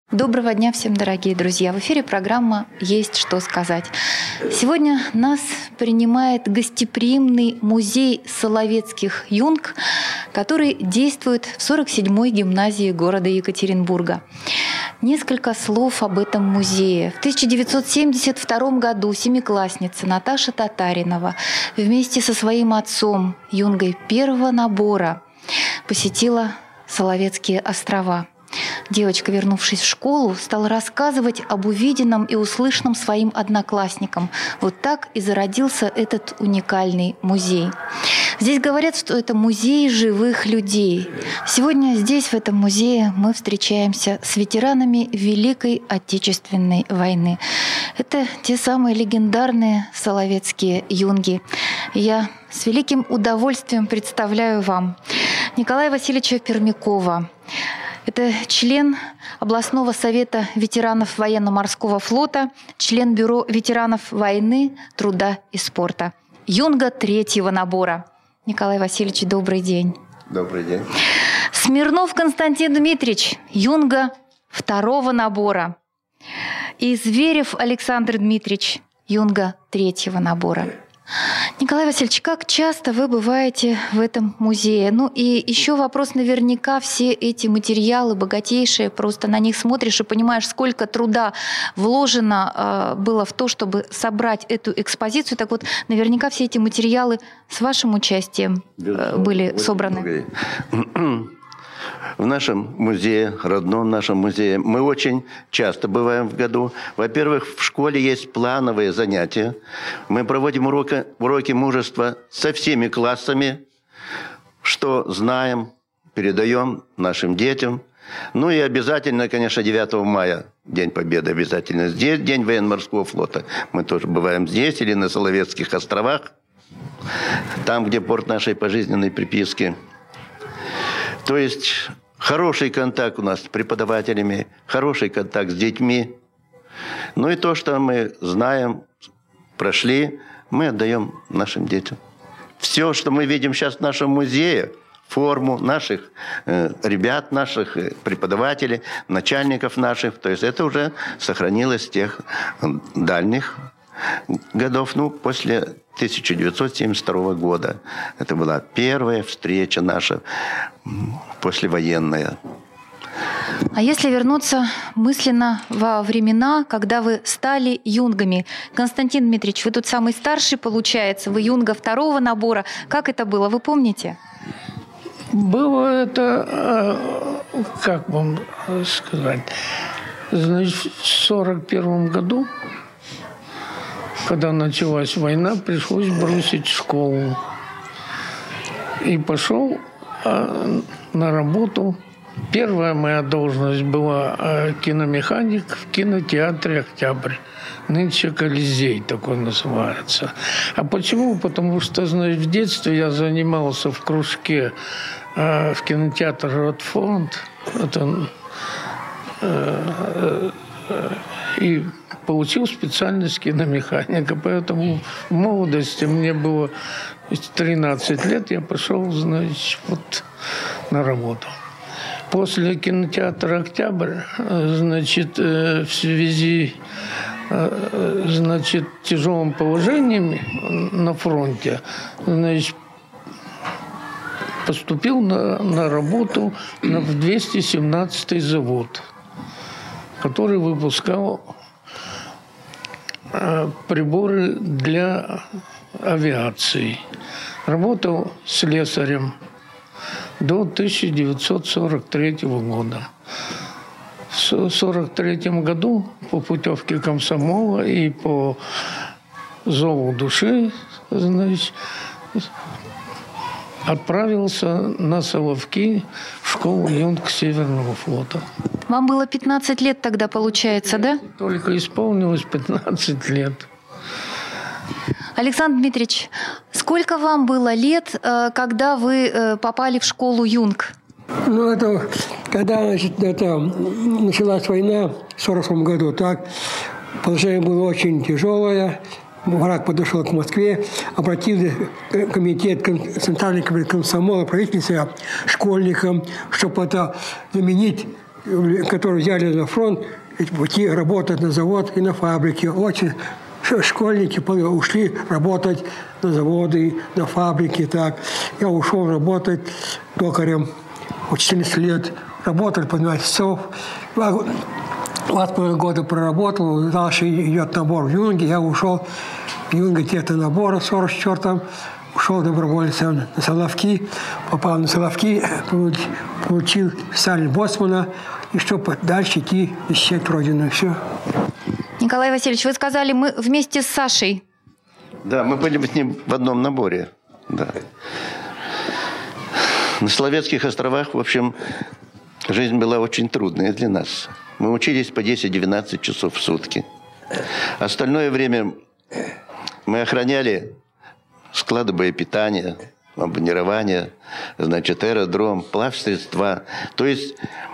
Доброго дня всем, дорогие друзья! В эфире программа «Есть что сказать». Сегодня нас принимает гостеприимный музей соловецких юнг, который действует в 47-й гимназии города Екатеринбурга. Несколько слов об этом музее. В 1972 году семиклассница Наташа Татаринова вместе со своим отцом, юнгой первого набора, посетила Соловецкие острова. Девочка, вернувшись в школу, стала рассказывать об увиденном и услышанном своим одноклассникам. Вот так и зародился этот уникальный музей. Здесь говорят, что это музей живых людей. Сегодня здесь, в этом музее, мы встречаемся с ветеранами Великой Отечественной войны. Это те самые легендарные соловецкие юнги. Я с великим удовольствием представляю вам Николая Васильевича Пермякова. Это член областного совета ветеранов военно-морского флота, член бюро ветеранов войны, труда и спорта. Юнга третьего набора. Николай Васильевич, добрый день. Добрый день. Смирнов Константин Дмитриевич, юнга второго набора. И Зверев Александр Дмитриевич, юнга третьего набора. Николай Васильевич, как часто вы бываете в этом музее? Ну и еще вопрос, наверняка все эти материалы богатейшие, просто на них смотришь и понимаешь, сколько труда вложено было в то, чтобы собрать эту экспозицию. Так вот, наверняка все эти материалы с вашим участием были собраны. В нашем музее, родном нашем музее, мы очень часто бываем в году. Во-первых, в школе есть плановые занятия. Мы проводим уроки мужества со всеми классами, что знаем, передаем нашим детям. Ну и обязательно, конечно, 9 мая, День Победы, обязательно здесь, День военно-морского флота. Мы тоже бываем здесь или на Соловецких островах, там, где порт нашей пожизненной приписки. То есть хороший контакт у нас с преподавателями, хороший контакт с детьми. Ну и то, что мы знаем, прошли, мы отдаем нашим детям. Все, что мы видим сейчас в нашем музее, форму наших ребят, наших преподавателей, начальников наших, то есть это уже сохранилось с тех дальних годов, после 1972 года. Это была первая встреча наша послевоенная. А если вернуться мысленно во времена, когда вы стали юнгами? Константин Дмитриевич, вы тут самый старший, получается, вы юнга второго набора. Как это было, вы помните? Было это, как вам сказать, значит, в 1941 году, когда началась война, пришлось бросить школу. И пошел на работу. Первая моя должность была киномеханик в кинотеатре «Октябрь». Нынче Колизей такой называется. А почему? Потому что, значит, в детстве я занимался в кружке в кинотеатре «Ротфонд». И получил специальность киномеханика. Поэтому в молодости мне было 13 лет, я пошел, значит, на работу. После кинотеатра «Октябрь», значит, в связи с тяжелым положением на фронте, значит, поступил на работу в 217-й завод, который выпускал приборы для авиации. Работал слесарем до 1943 года. В 1943 году по путевке комсомола и по зову души, значит, отправился на Соловки в школу юнг Северного флота. Вам было 15 лет тогда, получается, да? Только исполнилось 15 лет. Александр Дмитриевич, сколько вам было лет, когда вы попали в школу юнг? Это когда, значит, началась война в 1940 году, так, положение было очень тяжелое. Враг подошел к Москве, обратился комитет, центральный комитет комсомола, правительства школьникам, чтобы это заменить которые взяли на фронт, идти работать на завод и на фабрике. Очень школьники ушли работать на заводы, на фабрики. Так. Я ушел работать токарем. 14 лет работал по 12 часов. 2,5 года проработал. Дальше идет набор в Юнге. Я ушел в Юнге где-то набора в 44-м. Ушел добровольцем на Соловки. Попал на Соловки. Получил специальный боцмана. И чтобы дальше идти защищать Родину. Все. Николай Васильевич, вы сказали, мы вместе с Сашей. Да, мы были с ним в одном наборе. Да. На Соловецких островах, в общем, жизнь была очень трудная для нас. Мы учились по 10-12 часов в сутки. Остальное время мы охраняли склады боепитания, обмунирования, значит, аэродром, плавсредства. То есть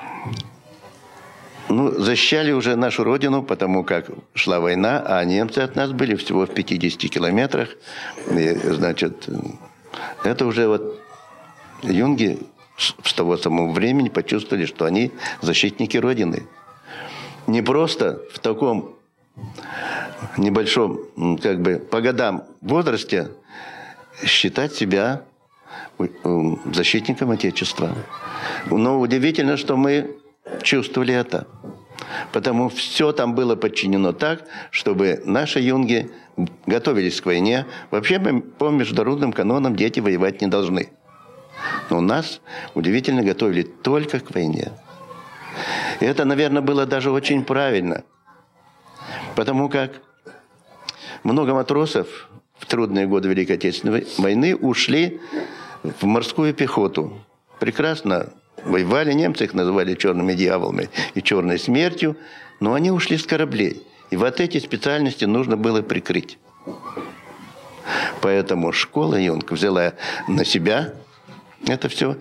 защищали уже нашу родину, потому как шла война, а немцы от нас были всего в 50 километрах. И, значит, это уже вот юнги с того самого времени почувствовали, что они защитники Родины. Не просто в таком небольшом, как бы, по годам возрасте считать себя защитником Отечества. Но удивительно, что мы чувствовали это. Потому все там было подчинено так, чтобы наши юнги готовились к войне. Вообще по международным канонам дети воевать не должны. Но нас удивительно готовили только к войне. И это, наверное, было даже очень правильно. Потому как много матросов в трудные годы Великой Отечественной войны ушли в морскую пехоту. Прекрасно воевали, немцы их называли черными дьяволами и черной смертью, но они ушли с кораблей. И вот эти специальности нужно было прикрыть. Поэтому школа юнг взяла на себя это все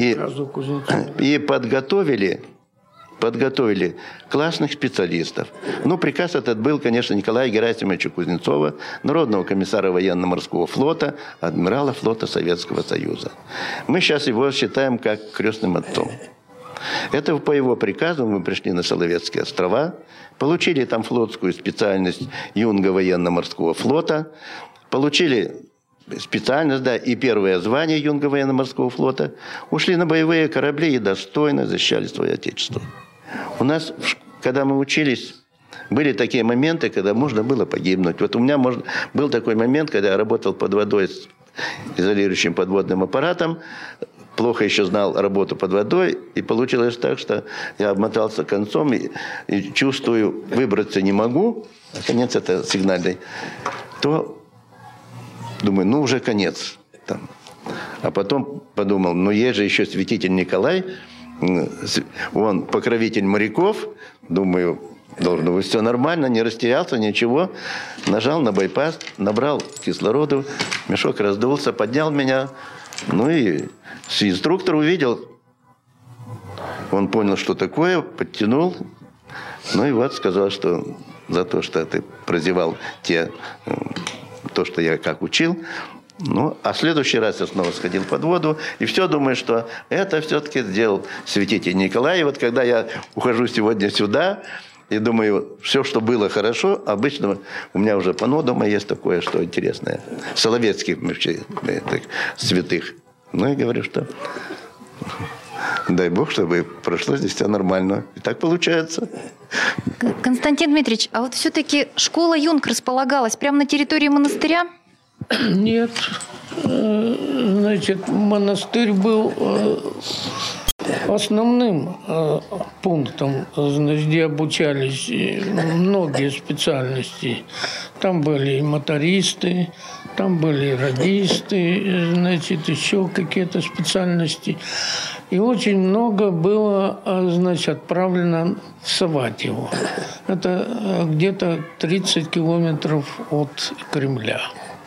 и подготовили классных специалистов. Приказ этот был, конечно, Николая Герасимовича Кузнецова, народного комиссара военно-морского флота, адмирала флота Советского Союза. Мы сейчас его считаем как крестным отцом. Это по его приказу мы пришли на Соловецкие острова, получили там флотскую специальность юнга военно-морского флота, получили специальность, да, и первое звание юнга военно-морского флота, ушли на боевые корабли и достойно защищали свое отечество. У нас, когда мы учились, были такие моменты, когда можно было погибнуть. Вот у меня был такой момент, когда я работал под водой с изолирующим подводным аппаратом, плохо еще знал работу под водой, и получилось так, что я обмотался концом и чувствую, выбраться не могу, а конец это сигнальный, то думаю, уже конец. Там. А потом подумал, есть же еще святитель Николай, он покровитель моряков, думаю, должно быть все нормально, не растерялся, ничего. Нажал на байпас, набрал кислороду, мешок раздулся, поднял меня. И инструктор увидел, он понял, что такое, подтянул. И вот сказал, что за то, что ты прозевал то, что я как учил. А в следующий раз я снова сходил под воду, и все думаю, что это все-таки сделал святитель Николай. И вот когда я ухожу сегодня сюда, и думаю, все, что было хорошо, обычно у меня уже панно дома есть такое, что интересное, соловецких святых. И говорю, что дай Бог, чтобы прошло здесь все нормально. И так получается. Константин Дмитриевич, а вот все-таки школа юнг располагалась прямо на территории монастыря? Нет. Значит, монастырь был основным пунктом, где обучались многие специальности. Там были и мотористы, там были и радисты, еще какие-то специальности. И очень много было, отправлено в Саватьево. Это где-то 30 километров от Кремля.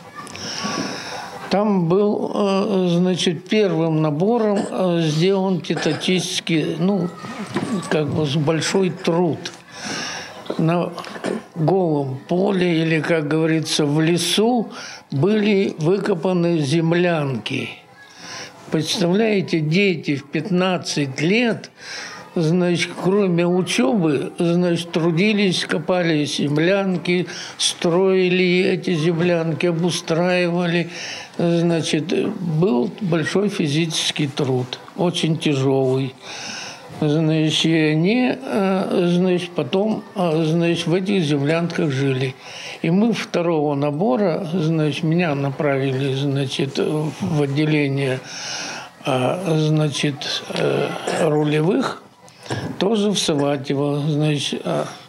Там был, первым набором сделан титанический, большой труд. На голом поле, или, как говорится, в лесу, были выкопаны землянки. Представляете, дети в 15 лет значит, кроме учебы, значит, трудились, копали землянки, строили эти землянки, обустраивали. Значит, был большой физический труд, очень тяжелый. Значит, и они, значит, потом, значит, в этих землянках жили. И мы второго набора, значит, меня направили, значит, в отделение, значит, рулевых, тоже в Саватьево, значит,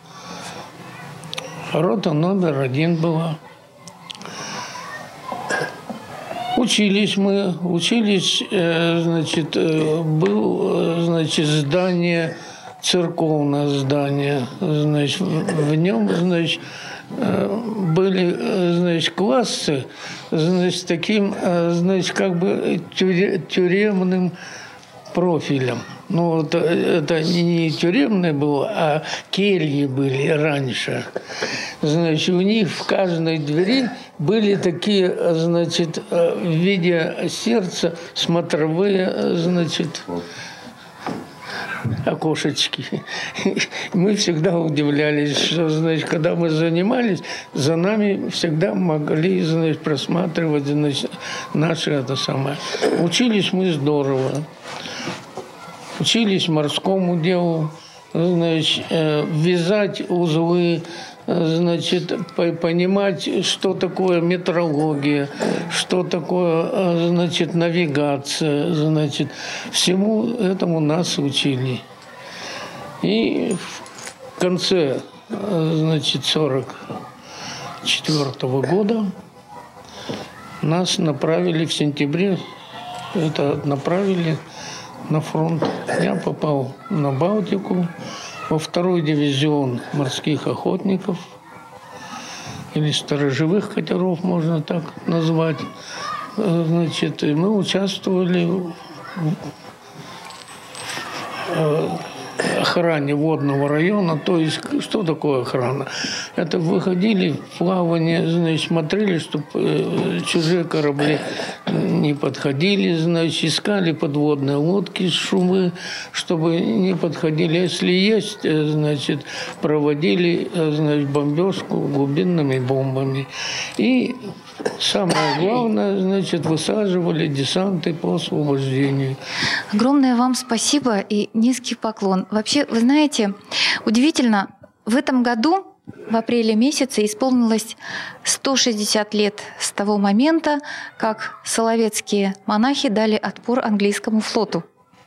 рота номер 1 была. Учились мы, значит, был, значит, здание, церковное здание, значит, в нем, значит, были, значит, классы, значит, с таким, значит, как бы тюремным профилем. Ну, это не тюремное было, а кельи были раньше. Значит, у них в каждой двери были такие, значит, в виде сердца смотровые, значит, окошечки. Мы всегда удивлялись, что, значит, когда мы занимались, за нами всегда могли, значит, просматривать, значит, наше это самое. Учились мы здорово. Учились морскому делу, значит, вязать узлы, значит, понимать, что такое метрология, что такое, значит, навигация, значит, всему этому нас учили. И в конце, значит, 1944 года нас направили в сентябре, это направили на фронт. Я попал на Балтику, во 2-й дивизион морских охотников, или сторожевых катеров, можно так назвать. Значит, и мы участвовали в охране водного района. То есть, что такое охрана? Это выходили в плавание, значит, смотрели, чтобы чужие корабли не подходили, значит, искали подводные лодки, шумы, чтобы не подходили. Если есть, значит, проводили, значит, бомбежку глубинными бомбами. И самое главное, значит, высаживали десанты по освобождению. Огромное вам спасибо и низкий поклон. Вообще, вы знаете, удивительно, в этом году, в апреле месяце, исполнилось 160 лет с того момента, как соловецкие монахи дали отпор английскому флоту.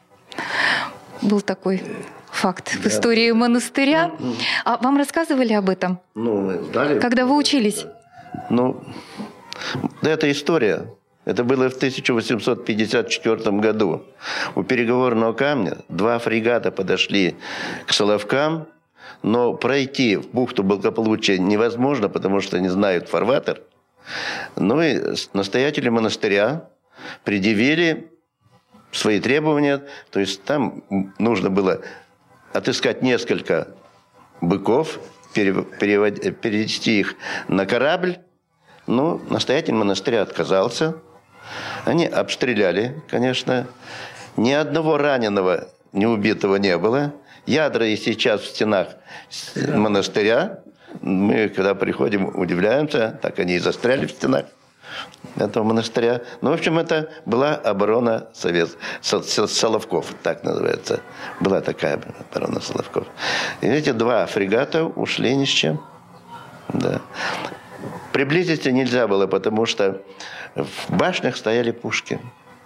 Был такой факт в истории монастыря. А вам рассказывали об этом? Ну, дали. Когда вы учились? Ну, это история. Это было в 1854 году. У переговорного камня 2 фрегата подошли к Соловкам, но пройти в бухту Благополучия невозможно, потому что не знают фарватер. Ну и настоятели монастыря предъявили свои требования. То есть там нужно было отыскать несколько быков, перевести их на корабль. Но настоятель монастыря отказался. Они обстреляли, конечно. Ни одного раненого, ни убитого не было. Ядра и сейчас в стенах монастыря. Мы, когда приходим, удивляемся. Так они и застряли в стенах этого монастыря. Ну, в общем, это была оборона Соловков, так называется. Была такая оборона Соловков. И эти 2 фрегата ушли ни с чем. Да. Приблизиться нельзя было, потому что в башнях стояли пушки.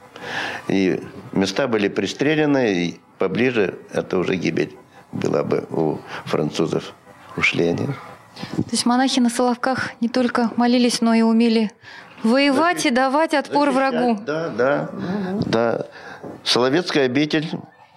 И места были пристреляны, и поближе это уже гибель была бы у французов. Ушли они. То есть монахи на Соловках не только молились, но и умели воевать и давать отпор врагу. Да. Соловецкая обитель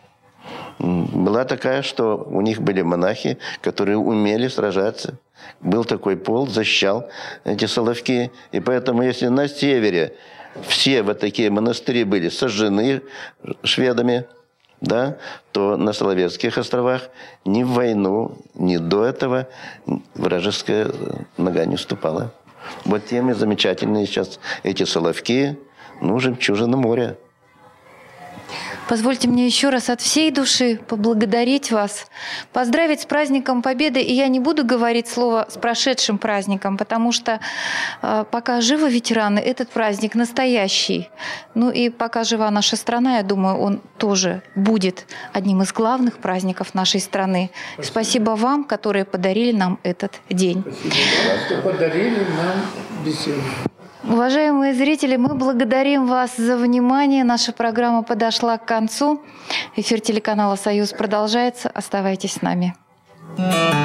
была такая, что у них были монахи, которые умели сражаться. Был такой полк, защищал эти Соловки. И поэтому, если на севере все вот такие монастыри были сожжены шведами, да, то на Соловецких островах ни в войну, ни до этого вражеская нога не ступала. Вот тем и замечательные сейчас эти Соловки, ну, жемчужина моря. Позвольте мне еще раз от всей души поблагодарить вас, поздравить с праздником Победы. И я не буду говорить слово «с прошедшим праздником», потому что пока живы ветераны, этот праздник настоящий. Ну и пока жива наша страна, я думаю, он тоже будет одним из главных праздников нашей страны. Спасибо вам, которые подарили нам этот день. Спасибо, что подарили нам беседу. Уважаемые зрители, мы благодарим вас за внимание. Наша программа подошла к концу. Эфир телеканала «Союз» продолжается. Оставайтесь с нами.